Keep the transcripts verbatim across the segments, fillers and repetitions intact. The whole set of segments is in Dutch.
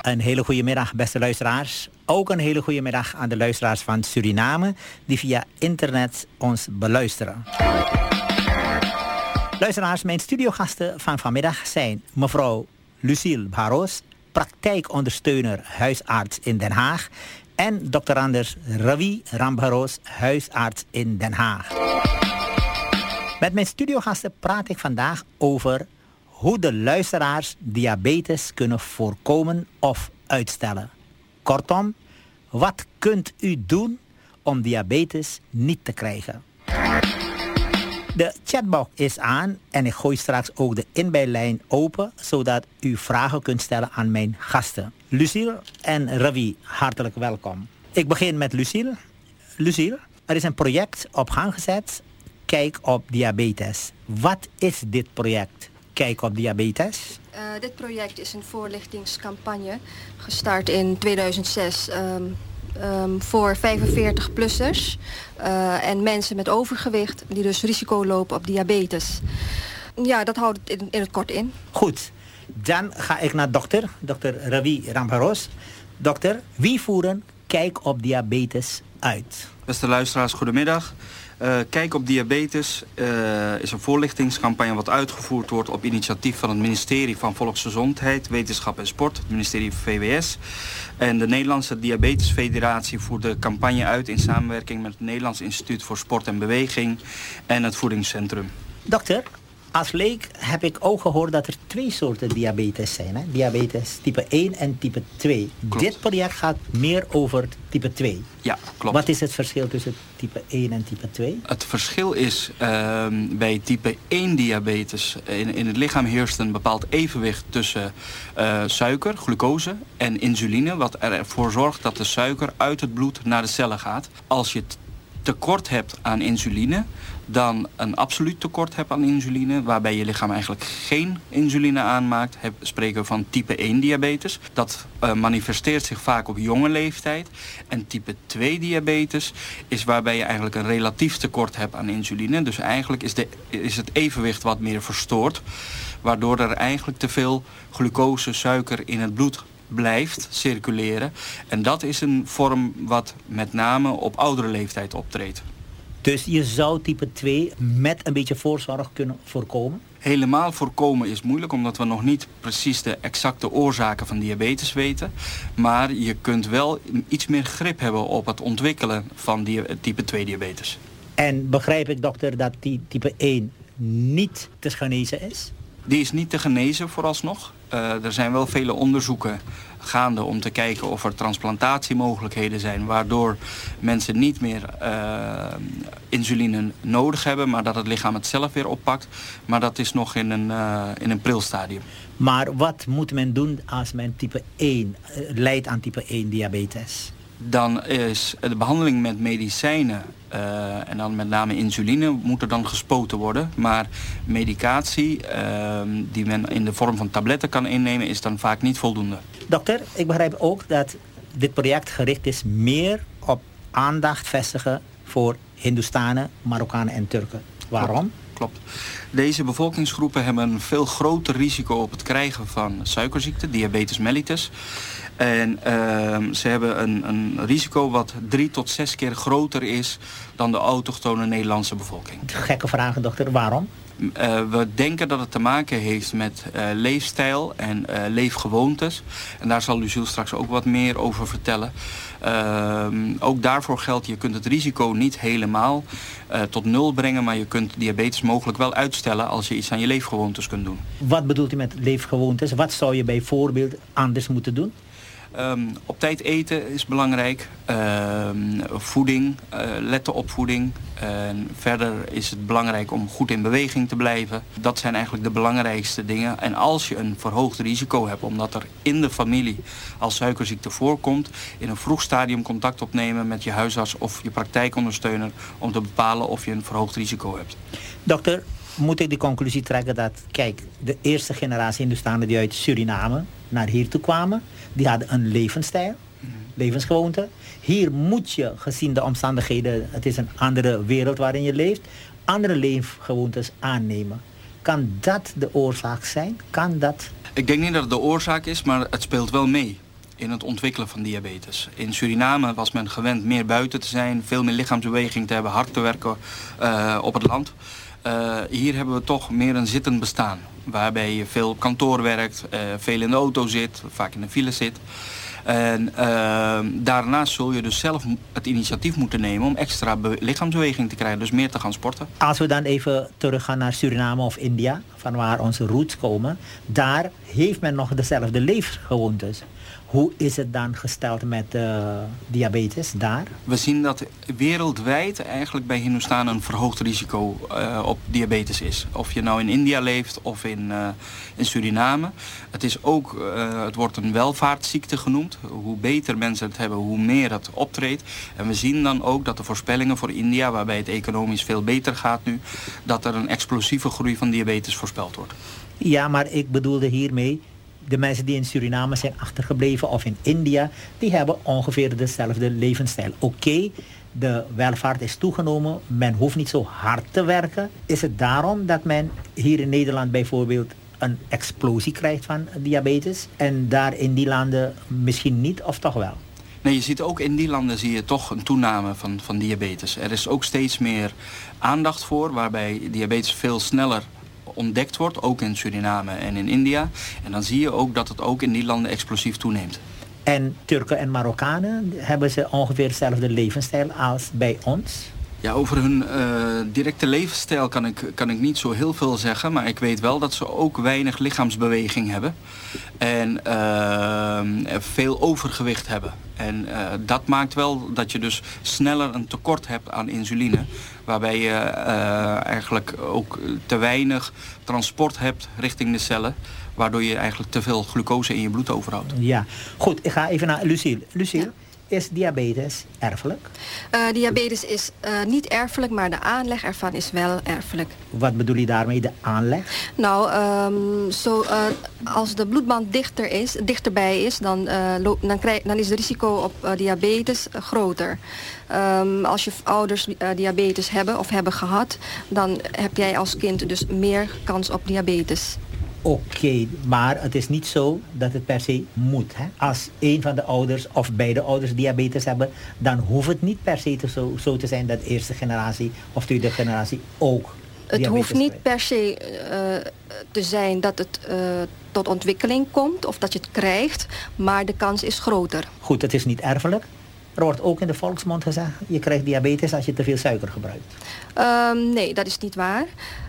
Een hele goede middag, beste luisteraars. Ook een hele goede middag aan de luisteraars van Suriname die via internet ons beluisteren. Luisteraars, mijn studiogasten van vanmiddag zijn mevrouw Lucille Barros, praktijkondersteuner huisarts in Den Haag, en dokter Anders Ravi Rambaros, huisarts in Den Haag. Met mijn studiogasten praat ik vandaag over hoe de luisteraars diabetes kunnen voorkomen of uitstellen. Kortom, wat kunt u doen om diabetes niet te krijgen? De chatbox is aan en ik gooi straks ook de inbellijn open, zodat u vragen kunt stellen aan mijn gasten. Lucille en Ravi, hartelijk welkom. Ik begin met Lucille. Lucille, er is een project op gang gezet, Kijk op Diabetes. Wat is dit project, Kijk op Diabetes? Uh, dit project is een voorlichtingscampagne gestart in tweeduizend zes um, um, voor vijfenveertig-plussers uh, en mensen met overgewicht die dus risico lopen op diabetes. Ja, dat houdt het in, in het kort in. Goed, dan ga ik naar dokter, dokter Ravi Rambaros. Dokter, wie voeren Kijk op Diabetes uit? Beste luisteraars, goedemiddag. Uh, Kijk op Diabetes uh, is een voorlichtingscampagne wat uitgevoerd wordt op initiatief van het ministerie van Volksgezondheid, Wetenschap en Sport, het ministerie van V W S. En de Nederlandse Diabetesfederatie voert de campagne uit in samenwerking met het Nederlands Instituut voor Sport en Beweging en het Voedingscentrum. Dokter, als leek heb ik ook gehoord dat er twee soorten diabetes zijn. Hè? Diabetes type één en type twee. Klopt. Dit project gaat meer over type twee. Ja, klopt. Wat is het verschil tussen type één en type twee? Het verschil is uh, bij type één diabetes. In, in het lichaam heerst een bepaald evenwicht tussen uh, suiker, glucose en insuline. Wat ervoor zorgt dat de suiker uit het bloed naar de cellen gaat. Als je tekort hebt aan insuline, dan een absoluut tekort hebt aan insuline, waarbij je lichaam eigenlijk geen insuline aanmaakt, heb, spreken we van type één diabetes. Dat uh, manifesteert zich vaak op jonge leeftijd. En type twee diabetes is waarbij je eigenlijk een relatief tekort hebt aan insuline. Dus eigenlijk is, de, is het evenwicht wat meer verstoord, waardoor er eigenlijk te veel glucose, suiker in het bloed blijft circuleren. En dat is een vorm wat met name op oudere leeftijd optreedt. Dus je zou type twee met een beetje voorzorg kunnen voorkomen? Helemaal voorkomen is moeilijk, omdat we nog niet precies de exacte oorzaken van diabetes weten. Maar je kunt wel iets meer grip hebben op het ontwikkelen van die, type twee diabetes. En begrijp ik, dokter, dat die type één niet te genezen is? Die is niet te genezen vooralsnog. Uh, er zijn wel vele onderzoeken gaande om te kijken of er transplantatiemogelijkheden zijn, waardoor mensen niet meer uh, insuline nodig hebben, maar dat het lichaam het zelf weer oppakt. Maar dat is nog in een, uh, in een pril stadium. Maar wat moet men doen als men type één uh, lijdt aan type één diabetes? Dan is de behandeling met medicijnen, uh, en dan met name insuline, moet er dan gespoten worden. Maar medicatie, uh, die men in de vorm van tabletten kan innemen, is dan vaak niet voldoende. Dokter, ik begrijp ook dat dit project gericht is meer op aandacht vestigen voor Hindoestanen, Marokkanen en Turken. Waarom? Klopt. Deze bevolkingsgroepen hebben een veel groter risico op het krijgen van suikerziekte, diabetes mellitus. En uh, ze hebben een, een risico wat drie tot zes keer groter is dan de autochtone Nederlandse bevolking. Gekke vragen, dokter. Waarom? Uh, we denken dat het te maken heeft met uh, leefstijl en uh, leefgewoontes. En daar zal Lucille straks ook wat meer over vertellen. Uh, ook daarvoor geldt, je kunt het risico niet helemaal uh, tot nul brengen, maar je kunt diabetes mogelijk wel uitstellen als je iets aan je leefgewoontes kunt doen. Wat bedoelt u met leefgewoontes? Wat zou je bijvoorbeeld anders moeten doen? Um, op tijd eten is belangrijk. Uh, voeding, uh, letten op voeding. Uh, verder is het belangrijk om goed in beweging te blijven. Dat zijn eigenlijk de belangrijkste dingen. En als je een verhoogd risico hebt, omdat er in de familie al suikerziekte voorkomt, in een vroeg stadium contact opnemen met je huisarts of je praktijkondersteuner om te bepalen of je een verhoogd risico hebt. Dokter, moet ik de conclusie trekken dat, kijk, de eerste generatie Hindoestanen die uit Suriname naar hier toe kwamen, die hadden een levensstijl, levensgewoonte. Hier moet je, gezien de omstandigheden, het is een andere wereld waarin je leeft, andere leefgewoontes aannemen. Kan dat de oorzaak zijn? Kan dat? Ik denk niet dat het de oorzaak is, maar het speelt wel mee. in het ontwikkelen van diabetes. In Suriname was men gewend meer buiten te zijn, veel meer lichaamsbeweging te hebben, hard te werken uh, op het land. Uh, hier hebben we toch meer een zittend bestaan. Waarbij je veel op kantoor werkt, uh, veel in de auto zit, vaak in de file zit. En uh, daarnaast zul je dus zelf het initiatief moeten nemen om extra be- lichaamsbeweging te krijgen. Dus meer te gaan sporten. Als we dan even teruggaan naar Suriname of India, van waar onze roots komen. Daar heeft men nog dezelfde leefgewoontes. Hoe is het dan gesteld met uh, diabetes daar? We zien dat wereldwijd eigenlijk bij Hindustan een verhoogd risico uh, op diabetes is. Of je nou in India leeft of in, uh, in Suriname. Het is ook, uh, het wordt een welvaartsziekte genoemd. Hoe beter mensen het hebben, hoe meer het optreedt. En we zien dan ook dat de voorspellingen voor India, waarbij het economisch veel beter gaat nu, dat er een explosieve groei van diabetes voorspeld wordt. Ja, maar ik bedoelde hiermee, de mensen die in Suriname zijn achtergebleven of in India, die hebben ongeveer dezelfde levensstijl. Oké, okay, de welvaart is toegenomen, men hoeft niet zo hard te werken. Is het daarom dat men hier in Nederland bijvoorbeeld een explosie krijgt van diabetes en daar in die landen misschien niet, of toch wel? Nee, je ziet ook in die landen zie je toch een toename van, van diabetes. Er is ook steeds meer aandacht voor, waarbij diabetes veel sneller ontdekt wordt, ook in Suriname en in India. En dan zie je ook dat het ook in die landen explosief toeneemt. En Turken en Marokkanen, hebben ze ongeveer dezelfde levensstijl als bij ons? Ja, over hun uh, directe levensstijl kan ik, kan ik niet zo heel veel zeggen. Maar ik weet wel dat ze ook weinig lichaamsbeweging hebben. En uh, veel overgewicht hebben. En uh, dat maakt wel dat je dus sneller een tekort hebt aan insuline. Waarbij je uh, eigenlijk ook te weinig transport hebt richting de cellen. Waardoor je eigenlijk te veel glucose in je bloed overhoudt. Ja, goed. Ik ga even naar Lucille. Lucille. Ja. Is diabetes erfelijk? Uh, diabetes is uh, niet erfelijk, maar de aanleg ervan is wel erfelijk. Wat bedoel je daarmee, de aanleg? Nou, um, so, uh, als de bloedband dichter is, dichterbij is, dan, uh, lo- dan, krijg, dan is het risico op uh, diabetes uh, groter. Um, als je ouders uh, diabetes hebben of hebben gehad, dan heb jij als kind dus meer kans op diabetes. Oké, okay, maar het is niet zo dat het per se moet. Hè? Als een van de ouders of beide ouders diabetes hebben, dan hoeft het niet per se te zo, zo te zijn dat de eerste generatie of tweede generatie ook Het hoeft niet per se uh, te zijn dat het uh, tot ontwikkeling komt of dat je het krijgt, maar de kans is groter. Goed, het is niet erfelijk. Er wordt ook in de volksmond gezegd, je krijgt diabetes als je te veel suiker gebruikt. Um, nee, dat is niet waar.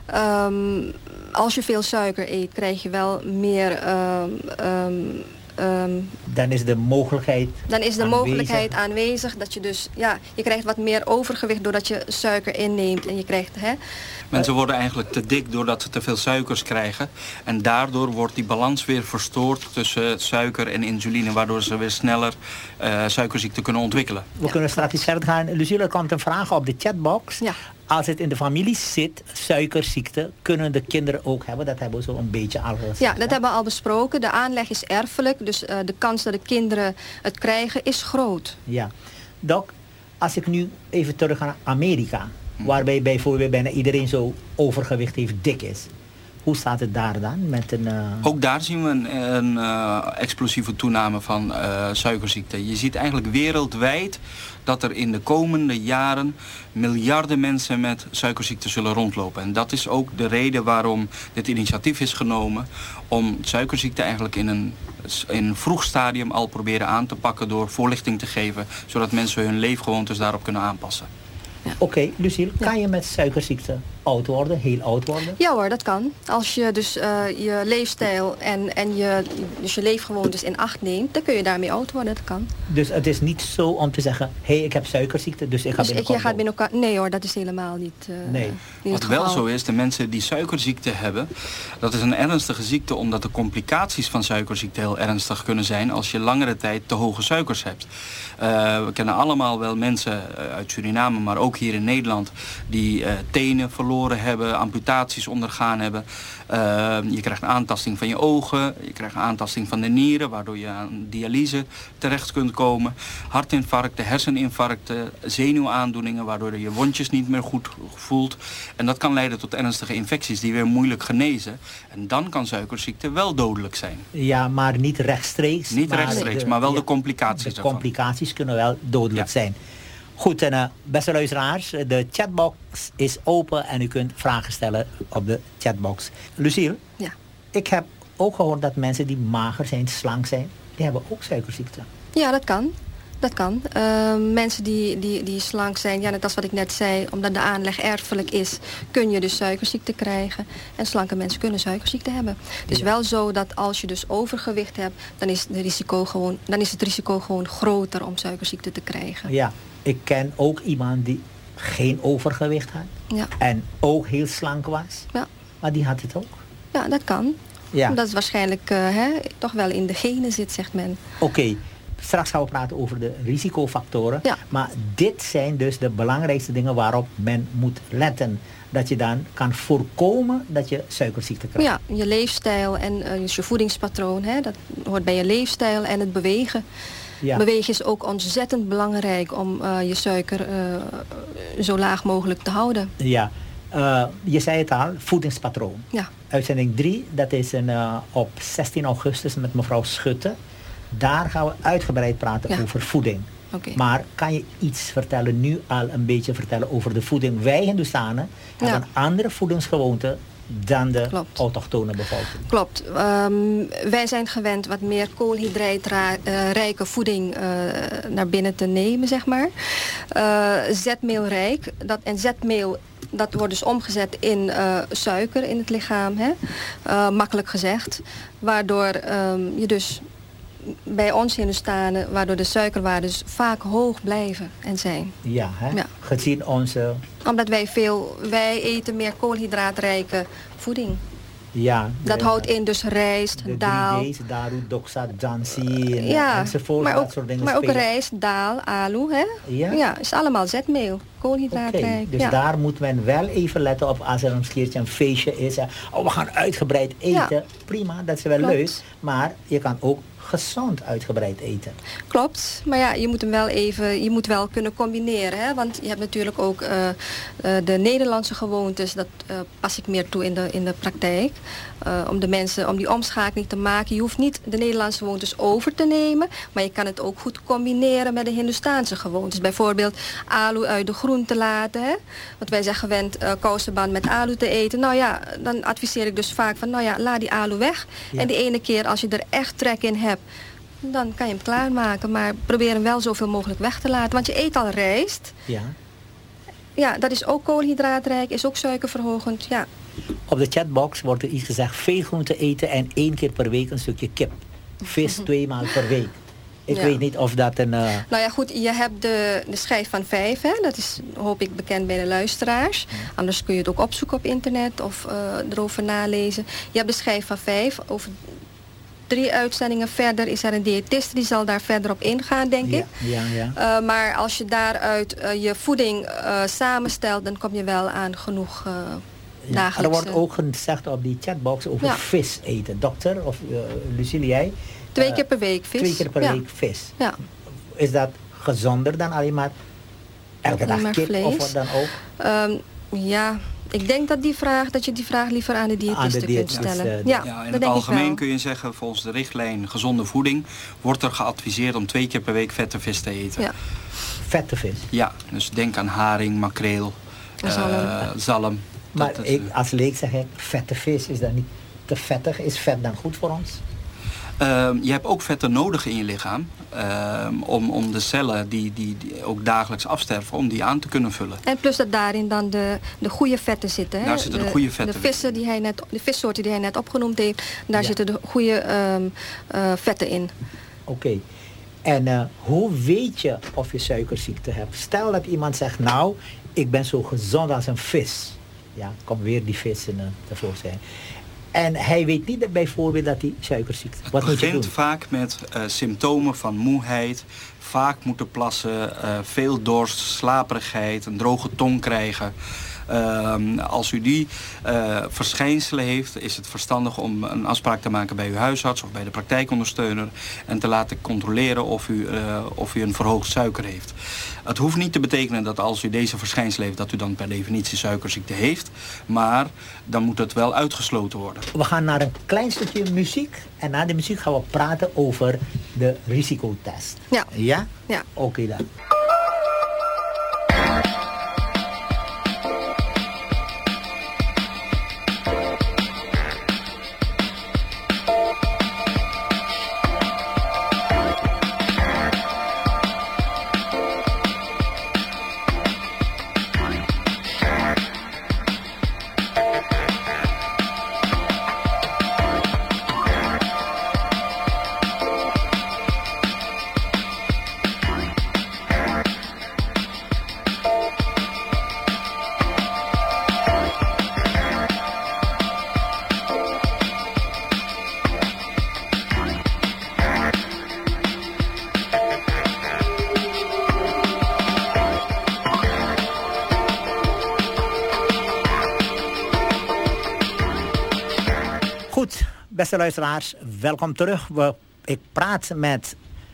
Um, als je veel suiker eet, krijg je wel meer... Um, um, Um, dan is de mogelijkheid Dan is de aanwezig. mogelijkheid aanwezig dat je dus, ja, je krijgt wat meer overgewicht doordat je suiker inneemt en je krijgt, hè. Mensen worden eigenlijk te dik doordat ze te veel suikers krijgen. En daardoor wordt die balans weer verstoord tussen suiker en insuline, waardoor ze weer sneller uh, suikerziekte kunnen ontwikkelen. We ja. kunnen straks verder gaan. Lucille, er komt een vraag op de chatbox. Ja. Als het in de familie zit, suikerziekte, kunnen de kinderen ook hebben? Dat hebben we zo een beetje al gezegd. Ja, dat hebben we al besproken. De aanleg is erfelijk, dus uh, de kans dat de kinderen het krijgen is groot. Ja. Doc, als ik nu even terug ga naar Amerika, waarbij bijvoorbeeld bijna iedereen zo overgewicht heeft, dik is. Hoe staat het daar dan? Met een, uh... Ook daar zien we een, een uh, explosieve toename van uh, suikerziekte. Je ziet eigenlijk wereldwijd dat er in de komende jaren miljarden mensen met suikerziekte zullen rondlopen. En dat is ook de reden waarom dit initiatief is genomen om suikerziekte eigenlijk in een, in een vroeg stadium al proberen aan te pakken door voorlichting te geven, zodat mensen hun leefgewoontes daarop kunnen aanpassen. Ja. Oké, okay, Lucille, kan ja. je met suikerziekte oud worden, heel oud worden? Ja hoor, dat kan. Als je dus uh, je leefstijl en, en je, dus je leefgewoontes in acht neemt, dan kun je daarmee oud worden, dat kan. Dus het is niet zo om te zeggen, hé, hey, ik heb suikerziekte, dus ik ga dus binnenkort ik, je gaat binnenkort... Nee hoor, dat is helemaal niet, uh, nee. niet Wat wel zo is, de mensen die suikerziekte hebben, dat is een ernstige ziekte omdat de complicaties van suikerziekte heel ernstig kunnen zijn als je langere tijd te hoge suikers hebt. Uh, we kennen allemaal wel mensen uit Suriname, maar ook hier in Nederland, die uh, tenen verloren verloren hebben, amputaties ondergaan hebben. Uh, je krijgt een aantasting van je ogen, je krijgt een aantasting van de nieren, waardoor je aan dialyse terecht kunt komen. Hartinfarcten, herseninfarcten, zenuwaandoeningen, waardoor je wondjes niet meer goed voelt. En dat kan leiden tot ernstige infecties die weer moeilijk genezen. En dan kan suikerziekte wel dodelijk zijn. Ja, maar niet rechtstreeks. Niet maar rechtstreeks, de, maar wel ja, de complicaties De ervan. complicaties kunnen wel dodelijk ja. zijn. Goed, en uh, beste luisteraars, de chatbox is open en u kunt vragen stellen op de chatbox. Lucille, ja. ik heb ook gehoord dat mensen die mager zijn, slank zijn, die hebben ook suikerziekte. Ja, dat kan. Dat kan. Uh, mensen die, die, die slank zijn, ja, net als wat ik net zei, omdat de aanleg erfelijk is, kun je dus suikerziekte krijgen. En slanke mensen kunnen suikerziekte hebben. Het is ja. wel zo dat als je dus overgewicht hebt, dan is, de risico gewoon, dan is het risico gewoon groter om suikerziekte te krijgen. Ja, ik ken ook iemand die geen overgewicht had. Ja. En ook heel slank was. Ja. Maar die had het ook. Ja, dat kan. Ja. Omdat het waarschijnlijk uh, hè, toch wel in de genen zit, zegt men. Oké. Okay. Straks gaan we praten over de risicofactoren. Ja. Maar dit zijn dus de belangrijkste dingen waarop men moet letten. Dat je dan kan voorkomen dat je suikerziekte krijgt. Ja, je leefstijl en uh, je voedingspatroon. Hè, dat hoort bij je leefstijl en het bewegen. Ja. Bewegen is ook ontzettend belangrijk om uh, je suiker uh, zo laag mogelijk te houden. Ja, uh, je zei het al, voedingspatroon. Ja. Uitzending drie, dat is een, uh, op zestien augustus met mevrouw Schutte. Daar gaan we uitgebreid praten ja. over voeding. Okay. Maar kan je iets vertellen, nu al een beetje vertellen over de voeding? Wij Hindustanen ja. hebben een andere voedingsgewoonte dan de Klopt. autochtone bevolking. Klopt. Um, wij zijn gewend wat meer koolhydraatrijke voeding uh, naar binnen te nemen, zeg maar. Uh, zetmeelrijk. Dat, en zetmeel, dat wordt dus omgezet in uh, suiker in het lichaam. Hè? Uh, makkelijk gezegd. Waardoor um, je dus bij ons Hindustanen, waardoor de suikerwaarden vaak hoog blijven en zijn. Ja, hè? Ja. Gezien onze... Omdat wij veel, wij eten meer koolhydraatrijke voeding. Ja. Dat de, houdt in dus rijst, de daal. De daru, doksa, jansi en, ja, enzovoort. Maar ook, dat soort dingen maar ook spelen. rijst, daal, alu, hè? Ja? Ja, is allemaal zetmeel, koolhydraatrijk. Okay, dus ja. daar moet men wel even letten op als er een keertje een feestje is. Oh, we gaan uitgebreid eten. Ja. Prima, dat is wel Klopt. leuk. Maar je kan ook gezond uitgebreid eten. Klopt, maar ja, je moet hem wel even, je moet wel kunnen combineren. Hè? Want je hebt natuurlijk ook uh, uh, de Nederlandse gewoontes, dat uh, pas ik meer toe in de, in de praktijk. Uh, om de mensen, om die omschakeling te maken. Je hoeft niet de Nederlandse gewoontes over te nemen, maar je kan het ook goed combineren met de Hindustaanse gewoontes. Bijvoorbeeld alu uit de groente laten. Hè? Want wij zijn gewend uh, kousenband met alu te eten. Nou ja, dan adviseer ik dus vaak van, nou ja, laat die alu weg. Ja. En die ene keer als je er echt trek in hebt, dan kan je hem klaarmaken. Maar probeer hem wel zoveel mogelijk weg te laten. Want je eet al rijst. Ja. Ja, dat is ook koolhydraatrijk, is ook suikerverhogend. Ja. Op de chatbox wordt er iets gezegd, veel groente eten en één keer per week een stukje kip. Vis twee maal per week. Ik ja. weet niet of dat een... Uh... Nou ja, goed, je hebt de, de schijf van vijf, hè? Dat is, hoop ik, bekend bij de luisteraars. Ja. Anders kun je het ook opzoeken op internet of uh, erover nalezen. Je hebt de schijf van vijf. Over drie uitzendingen verder is er een diëtiste, die zal daar verder op ingaan, denk ja, ik. Ja, ja. Uh, maar als je daaruit uh, je voeding uh, samenstelt, dan kom je wel aan genoeg uh, ja, dagelijkse... Er wordt ook gezegd op die chatbox over ja. vis eten. Dokter, of uh, Lucille, jij? Twee uh, keer per week vis. Twee keer per ja. week vis. Ja. Is dat gezonder dan alleen maar elke dag maar kip vlees. Of wat dan ook? Um, ja... Ik denk dat, die vraag, dat je die vraag liever aan de diëtiste kunt stellen. Uh, ja, ja, in het algemeen kun je zeggen, volgens de richtlijn gezonde voeding wordt er geadviseerd om twee keer per week vette vis te eten. Ja. Vette vis? Ja, dus denk aan haring, makreel, zalm. Uh, zalm. Maar dat, ik, als leek zeg ik, vette vis, is dat niet te vettig? Is vet dan goed voor ons? Uh, je hebt ook vetten nodig in je lichaam uh, om, om de cellen die, die, die ook dagelijks afsterven, om die aan te kunnen vullen. En plus dat daarin dan de, de goede vetten zitten. Hè? Daar zitten de, de goede vetten. De, vissen die hij net, de vissoorten die hij net opgenoemd heeft, daar ja. zitten de goede um, uh, vetten in. Oké. Okay. En uh, hoe weet je of je suikerziekte hebt? Stel dat iemand zegt, nou, ik ben zo gezond als een vis. Ja, komt weer die vis in, uh, tevoorschijn. En hij weet niet bijvoorbeeld dat hij suikerziekte heeft. Wat moet je doen? Het begint vaak met uh, symptomen van moeheid, vaak moeten plassen, uh, veel dorst, slaperigheid, een droge tong krijgen. Um, als u die uh, verschijnselen heeft, is het verstandig om een afspraak te maken bij uw huisarts of bij de praktijkondersteuner en te laten controleren of u, uh, of u een verhoogd suiker heeft. Het hoeft niet te betekenen dat als u deze verschijnselen heeft, dat u dan per definitie suikerziekte heeft. Maar dan moet het wel uitgesloten worden. We gaan naar een klein stukje muziek. En na de muziek gaan we praten over de risicotest. Ja. Ja? Ja. Oké okay, dan. Goed, beste luisteraars, welkom terug. We, ik praat met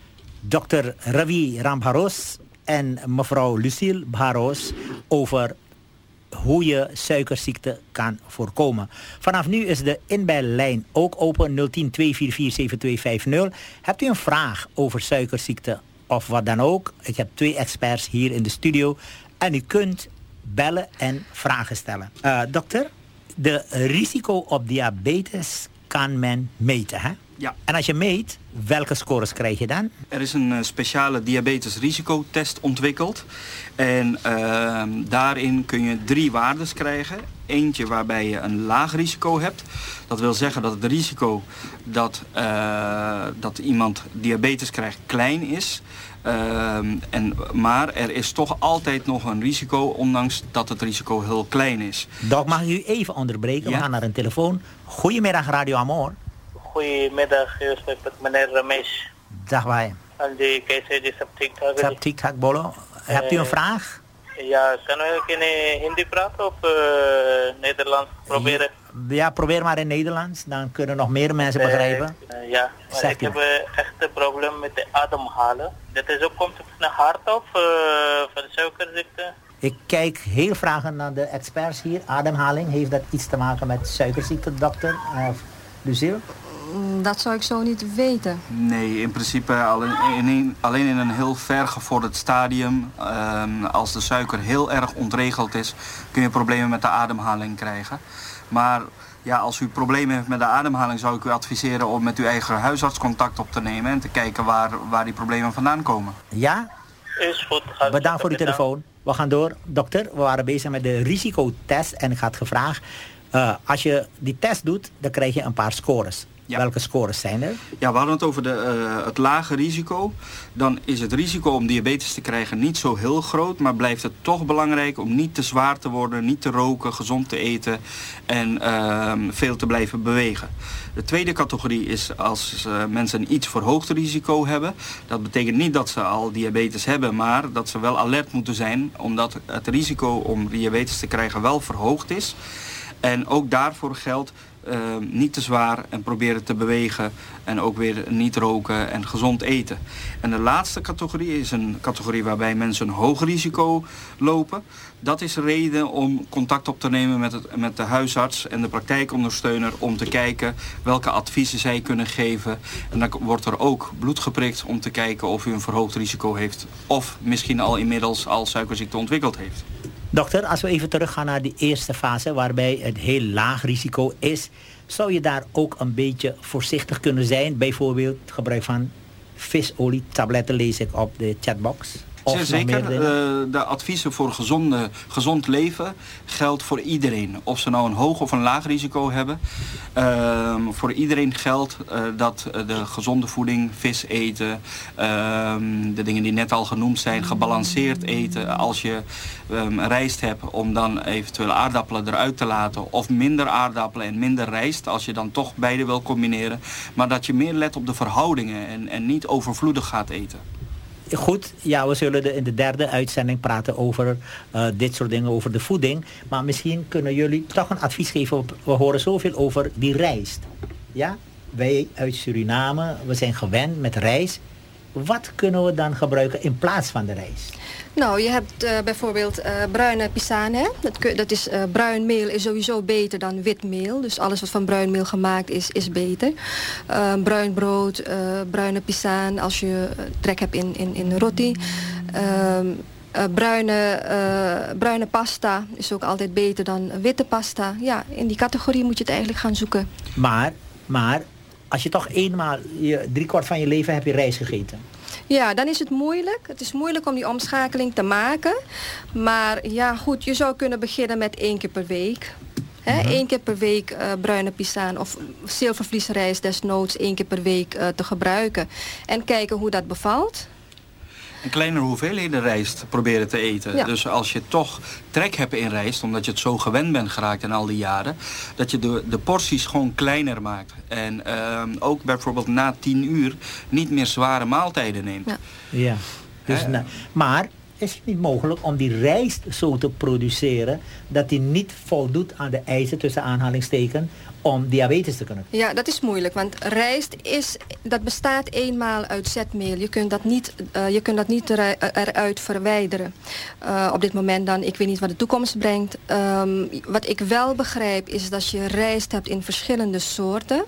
dokter Ravi Rambharos en mevrouw Lucille Bharos over hoe je suikerziekte kan voorkomen. Vanaf nu is de inbellijn ook open nul tien twee vier vier zeven twee vijf nul. Hebt u een vraag over suikerziekte of wat dan ook? Ik heb twee experts hier in de studio en u kunt bellen en vragen stellen. Uh, dokter, de risico op diabetes kan men meten, hè? Ja. En als je meet, welke scores krijg je dan? Er is een uh, speciale diabetesrisicotest ontwikkeld. En uh, daarin kun je drie waardes krijgen. Eentje waarbij je een laag risico hebt. Dat wil zeggen dat het risico dat, uh, dat iemand diabetes krijgt klein is. Uh, en, maar er is toch altijd nog een risico, ondanks dat het risico heel klein is. Dok, mag ik u even onderbreken? Ja? We gaan naar een telefoon. Goedemiddag, Radio Amor. Goedemiddag, je spreekt met meneer Ramesh. Dag wij. En die कैसे जी सब ठीक ठाक है? सब ठीक ठाक बोलो. Hebt u een vraag? Ja, kunnen we in Hindi praten of uh, Nederlands proberen? Ja, probeer maar in Nederlands. Dan kunnen nog meer mensen begrijpen. Uh, ja, maar Zeg ik je. heb uh, echt een probleem met de ademhalen. Dat is ook komt van de hart of uh, van de suikerziekte? Ik kijk heel vragen naar de experts hier. Ademhaling, heeft dat iets te maken met suikerziekte, dokter? Uh, Lucille? Dat zou ik zo niet weten. Nee, in principe alleen in, alleen in een heel ver gevorderd stadium. Um, als de suiker heel erg ontregeld is, kun je problemen met de ademhaling krijgen. Maar ja, als u problemen heeft met de ademhaling, zou ik u adviseren om met uw eigen huisarts contact op te nemen en te kijken waar, waar die problemen vandaan komen. Ja? Is goed. Ga Bedankt voor uw telefoon. We gaan door. Dokter, we waren bezig met de risicotest en ik had gevraagd, uh, als je die test doet, dan krijg je een paar scores. Ja. Welke scores zijn er? Ja, we hadden het over de, uh, het lage risico. Dan is het risico om diabetes te krijgen niet zo heel groot, maar blijft het toch belangrijk om niet te zwaar te worden, niet te roken, gezond te eten en uh, veel te blijven bewegen. De tweede categorie is als uh, mensen een iets verhoogd risico hebben. Dat betekent niet dat ze al diabetes hebben, maar dat ze wel alert moeten zijn, omdat het risico om diabetes te krijgen wel verhoogd is. En ook daarvoor geldt uh, niet te zwaar en proberen te bewegen en ook weer niet roken en gezond eten. En de laatste categorie is een categorie waarbij mensen een hoog risico lopen. Dat is reden om contact op te nemen met, het, met de huisarts en de praktijkondersteuner om te kijken welke adviezen zij kunnen geven. En dan wordt er ook bloed geprikt om te kijken of u een verhoogd risico heeft of misschien al inmiddels al suikerziekte ontwikkeld heeft. Dokter, als we even teruggaan naar die eerste fase waarbij het heel laag risico is, zou je daar ook een beetje voorzichtig kunnen zijn? Bijvoorbeeld het gebruik van visolietabletten lees ik op de chatbox. Zeer zeker. Uh, de adviezen voor gezonde, gezond leven geldt voor iedereen. Of ze nou een hoog of een laag risico hebben. Uh, voor iedereen geldt uh, dat de gezonde voeding, vis eten, uh, de dingen die net al genoemd zijn, gebalanceerd eten. Als je um, rijst hebt, om dan eventueel aardappelen eruit te laten. Of minder aardappelen en minder rijst, als je dan toch beide wil combineren. Maar dat je meer let op de verhoudingen en, en niet overvloedig gaat eten. goed, ja, we zullen de, in de derde uitzending praten over uh, dit soort dingen, over de voeding. Maar misschien kunnen jullie toch een advies geven. We horen zoveel over die rijst. Ja, wij uit Suriname, we zijn gewend met rijst. Wat kunnen we dan gebruiken in plaats van de rijst? Nou, je hebt uh, bijvoorbeeld uh, bruine pisane. Dat, kun, dat is, uh, bruin meel is sowieso beter dan wit meel. Dus alles wat van bruin meel gemaakt is, is beter. Uh, bruin brood, uh, bruine pisaan als je uh, trek hebt in, in, in roti. Uh, uh, bruine, uh, bruine pasta is ook altijd beter dan witte pasta. Ja, in die categorie moet je het eigenlijk gaan zoeken. Maar, maar als je toch eenmaal, je, driekwart van je leven heb je rijst gegeten. Ja, dan is het moeilijk. Het is moeilijk om die omschakeling te maken. Maar ja, goed, je zou kunnen beginnen met één keer per week. Hè? Mm-hmm. Eén keer per week uh, bruine pisaan of zilvervliesrijst desnoods één keer per week uh, te gebruiken. En kijken hoe dat bevalt. En kleinere hoeveelheden rijst proberen te eten. Ja. Dus als je toch trek hebt in rijst, omdat je het zo gewend bent geraakt in al die jaren, dat je de, de porties gewoon kleiner maakt. En uh, ook bijvoorbeeld na tien uur niet meer zware maaltijden neemt. Ja, ja. Dus uh, na, maar is het niet mogelijk om die rijst zo te produceren dat die niet voldoet aan de eisen tussen aanhalingstekens om diabetes te kunnen? Ja, dat is moeilijk, want rijst is, dat bestaat eenmaal uit zetmeel. Je kunt dat niet, uh, je kunt dat niet er, eruit verwijderen. Uh, op dit moment dan, ik weet niet wat de toekomst brengt. Um, wat ik wel begrijp is dat je rijst hebt in verschillende soorten.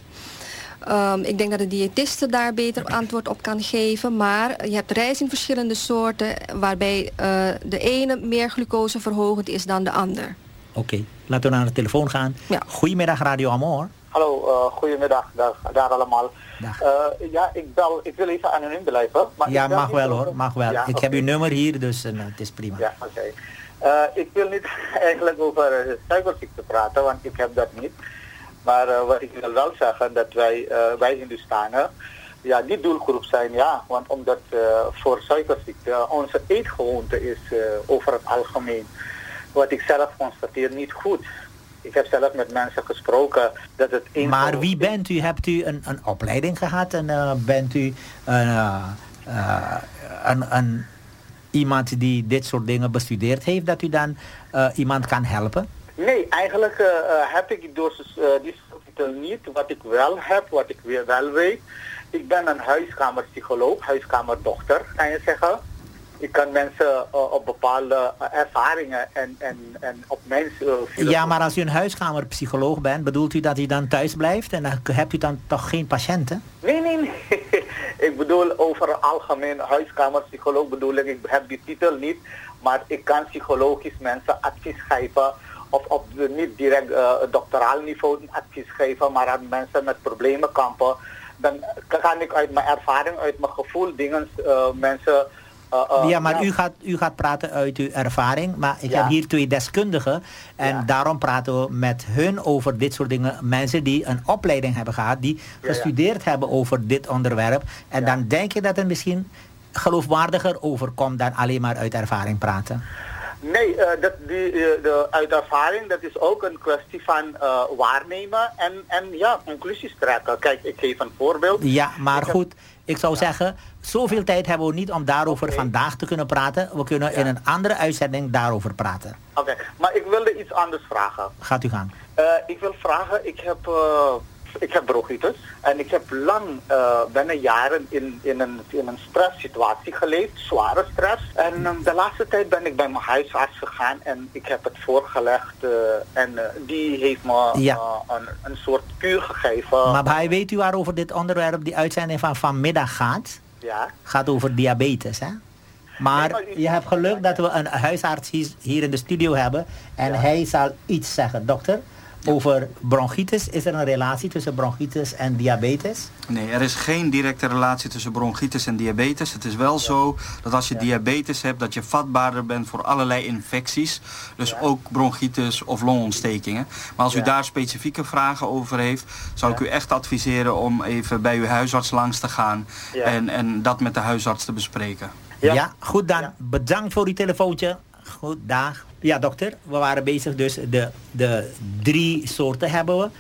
Um, ik denk dat de diëtiste daar beter antwoord op kan geven. Maar je hebt rijst in verschillende soorten, waarbij uh, de ene meer glucoseverhogend is dan de ander. Oké, okay. Laten we naar de telefoon gaan. Ja. Goedemiddag Radio Amor. Hallo, uh, goedemiddag daar, daar allemaal. Dag. Uh, ja, ik bel, ik wil even anoniem blijven. Maar ja, ik mag wel over... hoor, mag wel. Ja, ik okay. heb uw nummer hier, dus uh, het is prima. Ja, oké. Okay. Uh, ik wil niet eigenlijk over uh, suikerziekte praten, want ik heb dat niet. Maar uh, wat ik wil wel zeggen, dat wij, uh, wij Hindustanen, ja, die doelgroep zijn, ja. Want omdat uh, voor suikerziekte uh, onze eetgewoonte is uh, over het algemeen, wat ik zelf constateer, niet goed. Ik heb zelf met mensen gesproken dat het... Maar wie bent u? Hebt u een, een opleiding gehad? En uh, bent u uh, uh, een, een, iemand die dit soort dingen bestudeerd heeft, dat u dan uh, iemand kan helpen? Nee, eigenlijk uh, heb ik door uh, die titel niet. Wat ik wel heb, wat ik weer wel weet. Ik ben een huiskamerpsycholoog, huiskamerdokter, kan je zeggen. Ik kan mensen uh, op bepaalde uh, ervaringen en, en, en op mensen... Uh, ja, maar als u een huiskamerpsycholoog bent, bedoelt u dat u dan thuis blijft en dan hebt u dan toch geen patiënten? Nee, nee, nee. Ik bedoel over algemeen huiskamerpsycholoog bedoel ik, ik heb die titel niet, maar ik kan psychologisch mensen advies geven, of op de, niet direct uh, doctoraal niveau advies geven, maar aan mensen met problemen kampen. Dan kan ik uit mijn ervaring, uit mijn gevoel dingen uh, mensen... Uh, uh, ja, maar ja. U, gaat, u gaat praten uit uw ervaring, maar ik ja. heb hier twee deskundigen en ja. daarom praten we met hun over dit soort dingen. Mensen die een opleiding hebben gehad, die ja, gestudeerd ja. hebben over dit onderwerp. En ja. dan denk je dat het misschien geloofwaardiger overkomt dan alleen maar uit ervaring praten. Nee, uh, dat, die, uh, de, uit ervaring, dat is ook een kwestie van uh, waarnemen en, en ja, conclusies trekken. Kijk, ik geef een voorbeeld. Ja, maar ik goed, heb... ik zou ja. zeggen, zoveel tijd hebben we niet om daarover okay. vandaag te kunnen praten. We kunnen ja. in een andere uitzending daarover praten. Oké, okay. Maar ik wilde iets anders vragen. Gaat u gaan. Uh, ik wil vragen, ik heb... Uh, Ik heb bronchitis en ik heb lang, uh, bijna jaren in, in, een, in een stresssituatie geleefd, zware stress. En um, de laatste tijd ben ik bij mijn huisarts gegaan en ik heb het voorgelegd uh, en uh, die heeft me ja. uh, een, een soort kuur gegeven. Maar bij, weet u waarover dit onderwerp, die uitzending van vanmiddag gaat? Ja. Gaat over diabetes, hè? Maar, nee, maar u... je hebt geluk dat we een huisarts hier in de studio hebben en ja. hij zal iets zeggen, dokter. Over bronchitis, is er een relatie tussen bronchitis en diabetes? Nee, er is geen directe relatie tussen bronchitis en diabetes. Het is wel ja. zo dat als je ja. diabetes hebt, dat je vatbaarder bent voor allerlei infecties. Dus ja. ook bronchitis of longontstekingen. Maar als u ja. daar specifieke vragen over heeft, zou ja. ik u echt adviseren om even bij uw huisarts langs te gaan. Ja. En, en dat met de huisarts te bespreken. Ja, ja goed dan. Ja. Bedankt voor uw telefoontje. Goed, dag. Ja, dokter, we waren bezig dus, de, de drie soorten hebben we.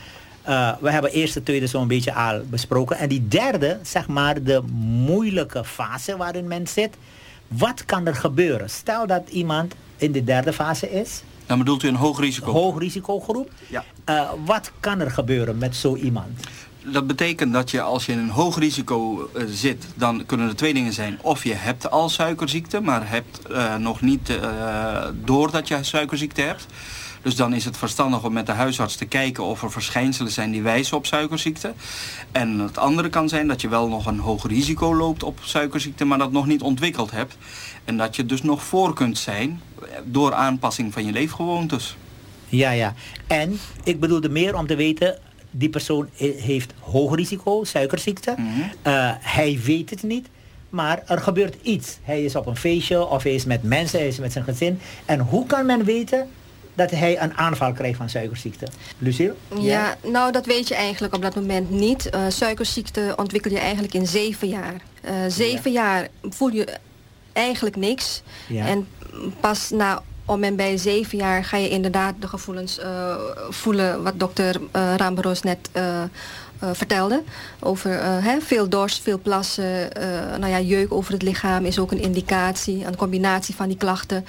Uh, we hebben eerst de tweede zo'n beetje al besproken. En die derde, zeg maar de moeilijke fase waarin men zit. Wat kan er gebeuren? Stel dat iemand in de derde fase is. Dan bedoelt u een hoog risico? Hoog risicogroep. Ja. Uh, wat kan er gebeuren met zo iemand? Dat betekent dat je als je in een hoog risico uh, zit, dan kunnen er twee dingen zijn. Of je hebt al suikerziekte, maar hebt uh, nog niet uh, door dat je suikerziekte hebt. Dus dan is het verstandig om met de huisarts te kijken of er verschijnselen zijn die wijzen op suikerziekte. En het andere kan zijn dat je wel nog een hoog risico loopt op suikerziekte, maar dat nog niet ontwikkeld hebt. En dat je dus nog voor kunt zijn door aanpassing van je leefgewoontes. Ja, ja. En ik bedoelde meer om te weten, die persoon heeft hoog risico, suikerziekte. Mm-hmm. uh, hij weet het niet, maar er gebeurt iets. Hij is op een feestje of hij is met mensen, hij is met zijn gezin. En hoe kan men weten dat hij een aanval krijgt van suikerziekte? Lucille? Ja, ja, nou dat weet je eigenlijk op dat moment niet. Uh, suikerziekte ontwikkel je eigenlijk in zeven jaar. Uh, zeven ja. jaar voel je eigenlijk niks. Ja. En pas na om en bij zeven jaar ga je inderdaad de gevoelens uh, voelen wat dokter uh, Rambaros net uh, uh, vertelde. Over uh, hè, veel dorst, veel plassen, uh, nou ja, jeuk over het lichaam is ook een indicatie. Een combinatie van die klachten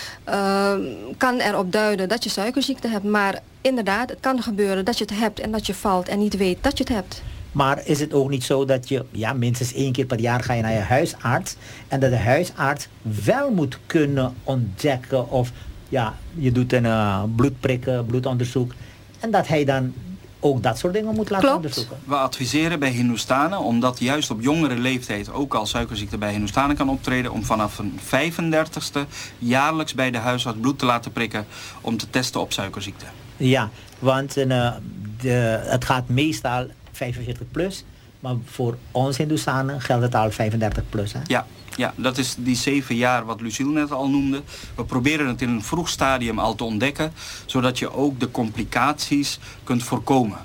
uh, kan erop duiden dat je suikerziekte hebt. Maar inderdaad, het kan gebeuren dat je het hebt en dat je valt en niet weet dat je het hebt. Maar is het ook niet zo dat je, ja, minstens één keer per jaar ga je naar je huisarts en dat de huisarts wel moet kunnen ontdekken of, ja, je doet een uh, bloedprikken, bloedonderzoek en dat hij dan ook dat soort dingen moet laten Klopt. onderzoeken? We adviseren bij Hindoestanen, omdat juist op jongere leeftijd ook al suikerziekte bij Hindoestanen kan optreden, om vanaf een vijfendertigste jaarlijks bij de huisarts bloed te laten prikken om te testen op suikerziekte. Ja, want uh, de, het gaat meestal vijfenveertig plus, maar voor ons Hindoestanen geldt het al vijfendertig plus. Hè? Ja, ja, dat is die zeven jaar wat Lucille net al noemde. We proberen het in een vroeg stadium al te ontdekken, zodat je ook de complicaties kunt voorkomen.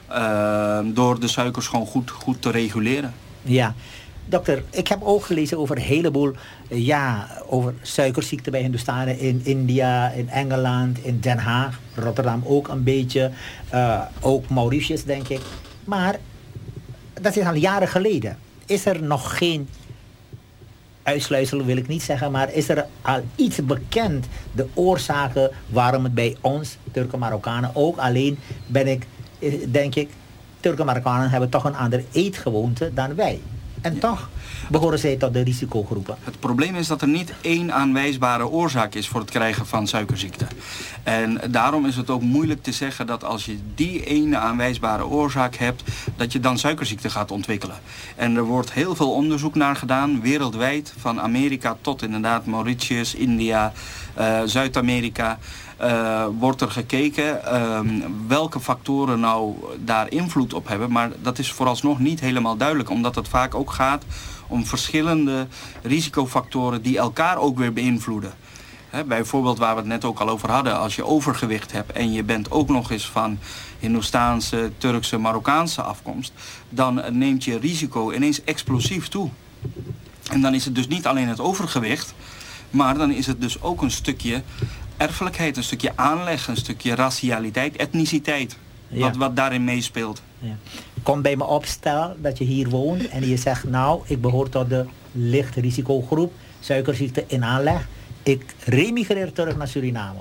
Uh, door de suikers gewoon goed, goed te reguleren. Ja, dokter, ik heb ook gelezen over een heleboel, ja, over suikerziekte bij Hindoestanen in India, in Engeland, in Den Haag, Rotterdam ook een beetje, uh, ook Mauritius denk ik. Maar dat is al jaren geleden. Is er nog geen uitsluitsel, wil ik niet zeggen, maar is er al iets bekend, de oorzaken waarom het bij ons, Turken-Marokkanen ook, alleen ben ik, denk ik, Turken-Marokkanen hebben toch een andere eetgewoonte dan wij. En ja. toch behoren zij tot de risicogroepen. Het probleem is dat er niet één aanwijsbare oorzaak is voor het krijgen van suikerziekte. En daarom is het ook moeilijk te zeggen dat als je die ene aanwijsbare oorzaak hebt, dat je dan suikerziekte gaat ontwikkelen. En er wordt heel veel onderzoek naar gedaan, wereldwijd, van Amerika tot inderdaad Mauritius, India, uh, Zuid-Amerika. Uh, wordt er gekeken um, welke factoren nou daar invloed op hebben. Maar dat is vooralsnog niet helemaal duidelijk, omdat het vaak ook gaat om verschillende risicofactoren die elkaar ook weer beïnvloeden. He, bijvoorbeeld waar we het net ook al over hadden, als je overgewicht hebt en je bent ook nog eens van Hindoestaanse, Turkse, Marokkaanse afkomst, dan neemt je risico ineens explosief toe. En dan is het dus niet alleen het overgewicht, maar dan is het dus ook een stukje erfelijkheid, een stukje aanleg, een stukje racialiteit, etniciteit, ja. wat, wat daarin meespeelt. Ja. Kom bij me op, stel dat je hier woont en je zegt, nou, ik behoor tot de licht risicogroep, suikerziekte in aanleg. Ik remigreer terug naar Suriname.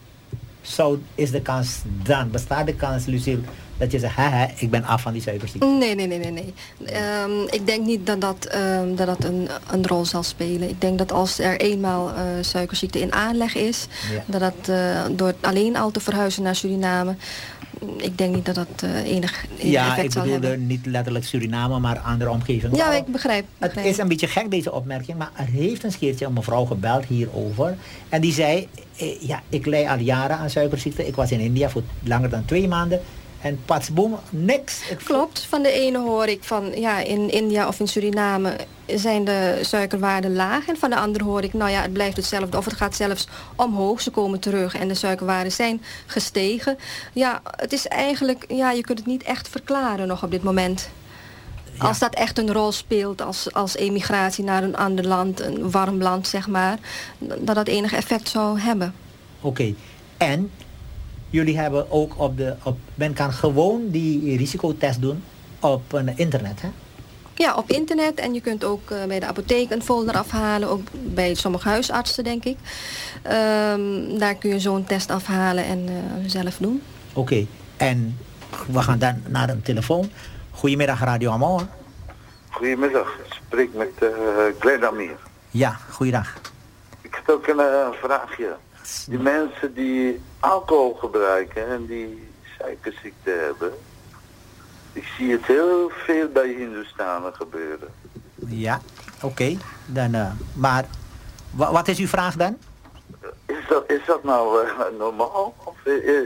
Zo is de kans dan, bestaat de kans, Lucille, dat je zegt, haha, ik ben af van die suikerziekte? Nee, nee, nee, nee. nee. Um, ik denk niet dat dat, um, dat, dat een, een rol zal spelen. Ik denk dat als er eenmaal uh, suikerziekte in aanleg is, ja. dat dat uh, door alleen al te verhuizen naar Suriname, ik denk niet dat dat uh, enig, enig ja, effect zal hebben. Ja, ik bedoelde niet letterlijk Suriname, maar andere omgevingen. Ja, nou, ik begrijp. Het begrijp. is een beetje gek deze opmerking, maar er heeft een keertje een mevrouw gebeld hierover. En die zei, eh, ja, ik lijd al jaren aan suikerziekte. Ik was in India voor langer dan twee maanden. En patsboom, niks. Ik Klopt, van de ene hoor ik van, ja, in India of in Suriname zijn de suikerwaarden laag. En van de andere hoor ik, nou ja, het blijft hetzelfde. Of het gaat zelfs omhoog, ze komen terug en de suikerwaarden zijn gestegen. Ja, het is eigenlijk, ja, je kunt het niet echt verklaren nog op dit moment. Ja. Als dat echt een rol speelt als, als emigratie naar een ander land, een warm land, zeg maar, dat dat enig effect zou hebben. Oké, okay. En jullie hebben ook op de... Op, men kan gewoon die risicotest doen op een internet, hè? Ja, op internet. En je kunt ook uh, bij de apotheek een folder afhalen. Ook bij sommige huisartsen, denk ik. Um, daar kun je zo'n test afhalen en uh, zelf doen. Oké. Okay. En we gaan dan naar een telefoon. Goedemiddag, Radio Amor. Goedemiddag. Ik spreek met uh, Glenn Amir. Ja, goeiedag. Ik heb ook een uh, vraagje. Die mensen die alcohol gebruiken en die suikerziekte hebben... Ik zie het heel veel bij Hindustanen gebeuren. Ja, oké. Okay. Dan, uh, maar w- wat is uw vraag dan? Is dat, is dat nou uh, normaal? Of, uh, uh,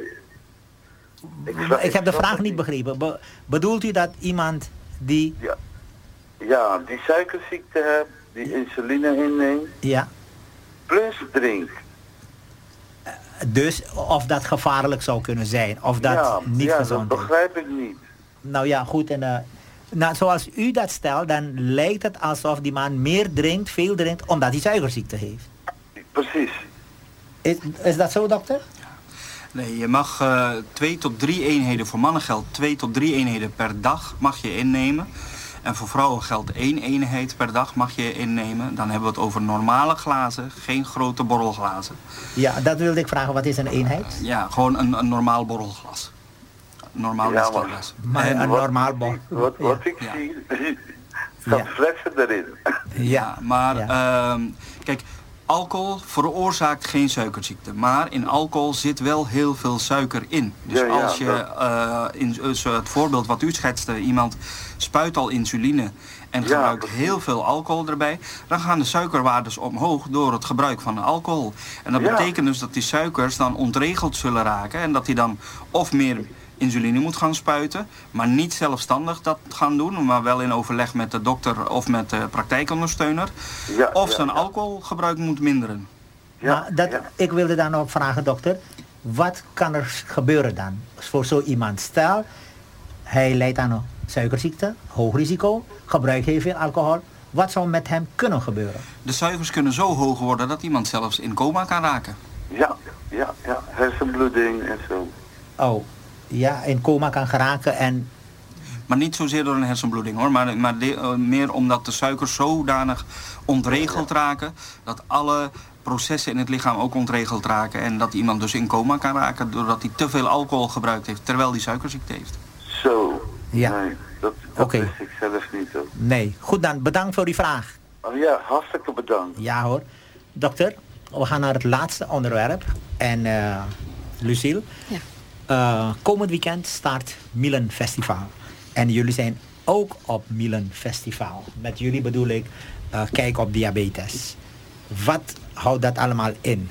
ik, vraag, ik heb de vraag niet, niet begrepen. Be- bedoelt u dat iemand die... Ja, ja die suikerziekte heeft, die insuline inneemt, ja. plus drinkt. Uh, dus of dat gevaarlijk zou kunnen zijn, of dat ja, niet ja, gezond is. Ja, dat begrijp ik niet. Nou ja, goed. En, uh, nou, zoals u dat stelt, dan lijkt het alsof die man meer drinkt, veel drinkt, omdat hij suikerziekte heeft. Precies. Is, is dat zo, dokter? Nee, je mag uh, twee tot drie eenheden, voor mannen geldt twee tot drie eenheden per dag mag je innemen. En voor vrouwen geldt één eenheid per dag mag je innemen. Dan hebben we het over normale glazen, geen grote borrelglazen. Ja, dat wilde ik vragen. Wat is een eenheid? Uh, ja, gewoon een, een normaal borrelglas. Normaal ja, whisky. Maar een wat, normaal bol. Wat, wat ja. ik ja. zie, staat ja. flessen erin. Ja, maar ja. Uh, kijk, alcohol veroorzaakt geen suikerziekte. Maar in alcohol zit wel heel veel suiker in. Dus ja, als ja, je, uh, in uh, het voorbeeld wat u schetste, iemand spuit al insuline en ja, gebruikt dat... heel veel alcohol erbij, dan gaan de suikerwaardes omhoog door het gebruik van alcohol. En dat ja. betekent dus dat die suikers dan ontregeld zullen raken en dat die dan of meer insuline moet gaan spuiten, maar niet zelfstandig dat gaan doen, maar wel in overleg met de dokter of met de praktijkondersteuner. Ja, of zijn ja, ja. alcoholgebruik moet minderen. Ja, maar dat, ja. Ik wilde daar nog vragen, dokter. Wat kan er gebeuren dan voor zo iemand? Stel, hij lijdt aan een suikerziekte, hoog risico, gebruikt heel veel alcohol. Wat zou met hem kunnen gebeuren? De suikers kunnen zo hoog worden dat iemand zelfs in coma kan raken. Ja, ja, ja. Hersenbloeding en zo. Oh. Ja, in coma kan geraken en... Maar niet zozeer door een hersenbloeding hoor, maar, maar de, uh, meer omdat de suikers zodanig ontregeld raken, dat alle processen in het lichaam ook ontregeld raken en dat iemand dus in coma kan raken doordat hij te veel alcohol gebruikt heeft, terwijl hij suikerziekte heeft. Zo, ja. Nee, dat, dat okay. wist ik zelf niet hoor. Nee, goed dan, bedankt voor die vraag. Oh ja, hartstikke bedankt. Ja hoor. Dokter, we gaan naar het laatste onderwerp en uh, Lucille. Ja. Uh, komend weekend start Milan Festival. En jullie zijn ook op Milan Festival. Met jullie bedoel ik uh, kijk op diabetes. Wat houdt dat allemaal in?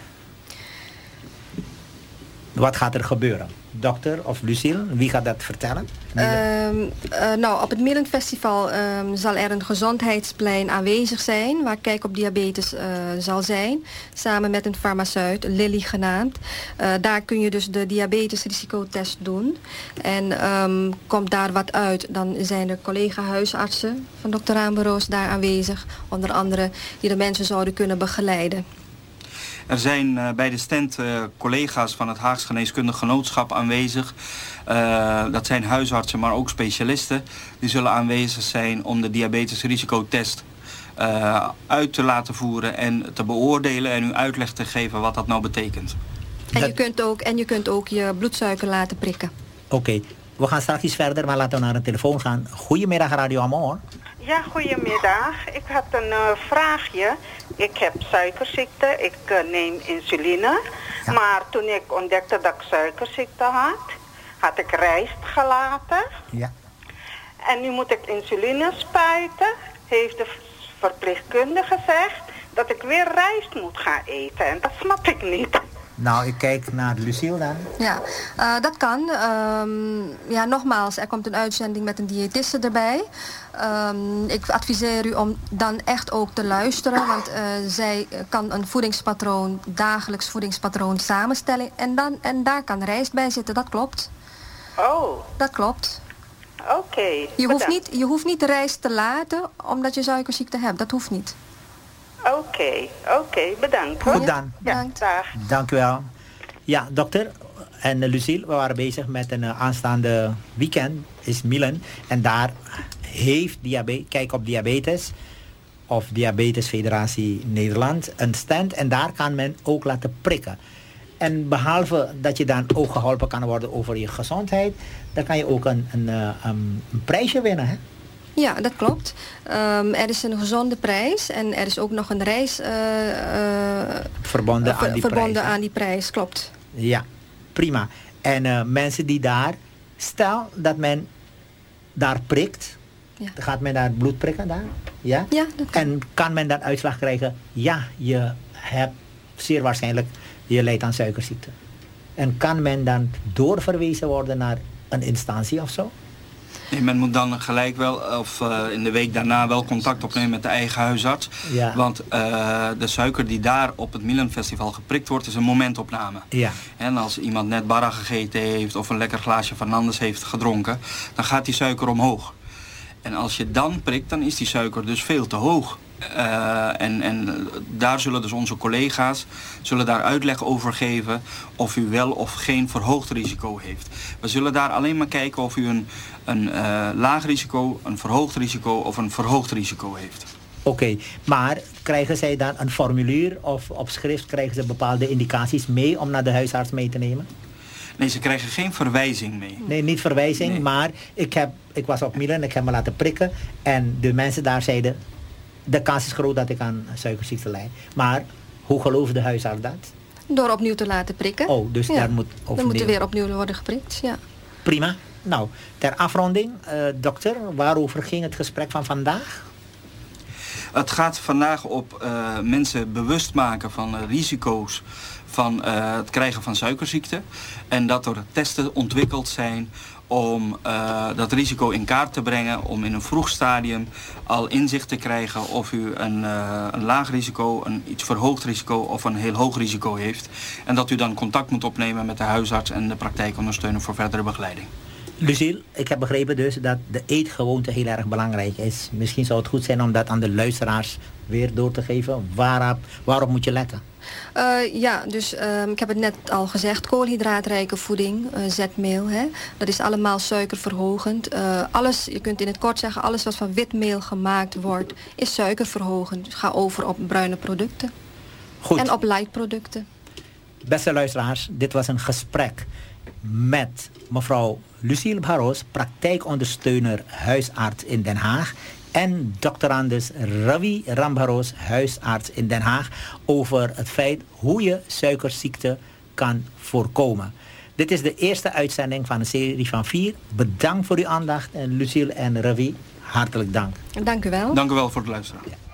Wat gaat er gebeuren? Dokter of Lucille, wie gaat dat vertellen? Um, uh, nou, op het Milan Festival um, zal er een gezondheidsplein aanwezig zijn, waar Kijk op Diabetes uh, zal zijn, samen met een farmaceut, Lilly genaamd. Uh, daar kun je dus de diabetesrisicotest doen. En um, komt daar wat uit, dan zijn er collega-huisartsen van dokter Ramberoos daar aanwezig, onder andere die de mensen zouden kunnen begeleiden. Er zijn uh, bij de stand uh, collega's van het Haags Geneeskundig Genootschap aanwezig. Uh, dat zijn huisartsen, maar ook specialisten. Die zullen aanwezig zijn om de diabetesrisicotest uh, uit te laten voeren en te beoordelen en u uitleg te geven wat dat nou betekent. En je kunt ook, en je, kunt ook je bloedsuiker laten prikken. Oké, okay. We gaan straks verder, maar laten we naar een telefoon gaan. Goedemiddag, Radio Amor. Ja, goedemiddag. Ik had een uh, vraagje. Ik heb suikerziekte, ik uh, neem insuline. Ja. Maar toen ik ontdekte dat ik suikerziekte had, had ik rijst gelaten. Ja. En nu moet ik insuline spuiten. Heeft de verpleegkundige gezegd dat ik weer rijst moet gaan eten. En dat snap ik niet. Nou, ik kijk naar Lucille dan. Ja, uh, dat kan. Um, ja, nogmaals, er komt een uitzending met een diëtiste erbij. Um, ik adviseer u om dan echt ook te luisteren, want uh, zij kan een voedingspatroon, dagelijks voedingspatroon samenstellen. En, dan, en daar kan rijst bij zitten, dat klopt. Oh. Dat klopt. Oké. Okay, je, hoeft niet, je hoeft niet de rijst te laten omdat je suikerziekte hebt, dat hoeft niet. Oké, okay, oké, okay, bedankt. Goed dan. Bedankt. Ja, dank u wel. Ja, dokter, En uh, Lucille, we waren bezig met een uh, aanstaande weekend, is Milan. En daar heeft diabetes, kijk op diabetes, of Diabetes Federatie Nederland, een stand. En daar kan men ook laten prikken. En behalve dat je dan ook geholpen kan worden over je gezondheid, dan kan je ook een, een, een, een prijsje winnen, hè? Ja, dat klopt. Um, er is een gezonde prijs en er is ook nog een reis uh, uh, verbonden, uh, aan, die verbonden prijs, aan die prijs, klopt. Ja, prima. En uh, mensen die daar, stel dat men daar prikt, ja. gaat men daar bloed prikken daar? Ja, ja dat kan. En kan men dan uitslag krijgen, ja, je hebt zeer waarschijnlijk, je lijdt aan suikerziekte. En kan men dan doorverwezen worden naar een instantie of zo? Nee, men moet dan gelijk wel, of uh, in de week daarna wel contact opnemen met de eigen huisarts. Ja. Want uh, de suiker die daar op het Milan Festival geprikt wordt, is een momentopname. Ja. En als iemand net barra gegeten heeft of een lekker glaasje Fernandes heeft gedronken, dan gaat die suiker omhoog. En als je dan prikt, dan is die suiker dus veel te hoog. Uh, en, en daar zullen dus onze collega's zullen daar uitleg over geven of u wel of geen verhoogd risico heeft. We zullen daar alleen maar kijken of u een, een uh, laag risico, een verhoogd risico of een verhoogd risico heeft. Oké, okay, maar krijgen zij dan een formulier of op schrift krijgen ze bepaalde indicaties mee om naar de huisarts mee te nemen? Nee, ze krijgen geen verwijzing mee. Nee, niet verwijzing, nee. Maar ik, heb, ik was op Milan, ik heb me laten prikken en de mensen daar zeiden, de kans is groot dat ik aan suikerziekte lijd. Maar hoe gelooft de huisarts dat? Door opnieuw te laten prikken. Oh, dus ja. daar moet opnieuw... Dan moet er weer opnieuw worden geprikt, ja. Prima. Nou, ter afronding, uh, dokter, waarover ging het gesprek van vandaag? Het gaat vandaag op uh, mensen bewust maken van uh, risico's van uh, het krijgen van suikerziekte. En dat er testen ontwikkeld zijn om uh, dat risico in kaart te brengen, om in een vroeg stadium al inzicht te krijgen of u een, uh, een laag risico, een iets verhoogd risico of een heel hoog risico heeft. En dat u dan contact moet opnemen met de huisarts en de praktijkondersteuner voor verdere begeleiding. Lucille, ik heb begrepen dus dat de eetgewoonte heel erg belangrijk is. Misschien zou het goed zijn om dat aan de luisteraars weer door te geven. Waarop, waarop moet je letten? Uh, ja, dus uh, ik heb het net al gezegd, koolhydraatrijke voeding, uh, zetmeel, hè, dat is allemaal suikerverhogend. Uh, alles, je kunt in het kort zeggen, alles wat van witmeel gemaakt wordt, is suikerverhogend. Dus ga over op bruine producten. Goed. En op light producten. Beste luisteraars, dit was een gesprek met mevrouw Lucille Bharos, praktijkondersteuner huisarts in Den Haag, en doctorandus Ravi Rambharos, huisarts in Den Haag, over het feit hoe je suikerziekte kan voorkomen. Dit is de eerste uitzending van een serie van vier. Bedankt voor uw aandacht en Lucille en Ravi, hartelijk dank. Dank u wel. Dank u wel voor het luisteren. Ja.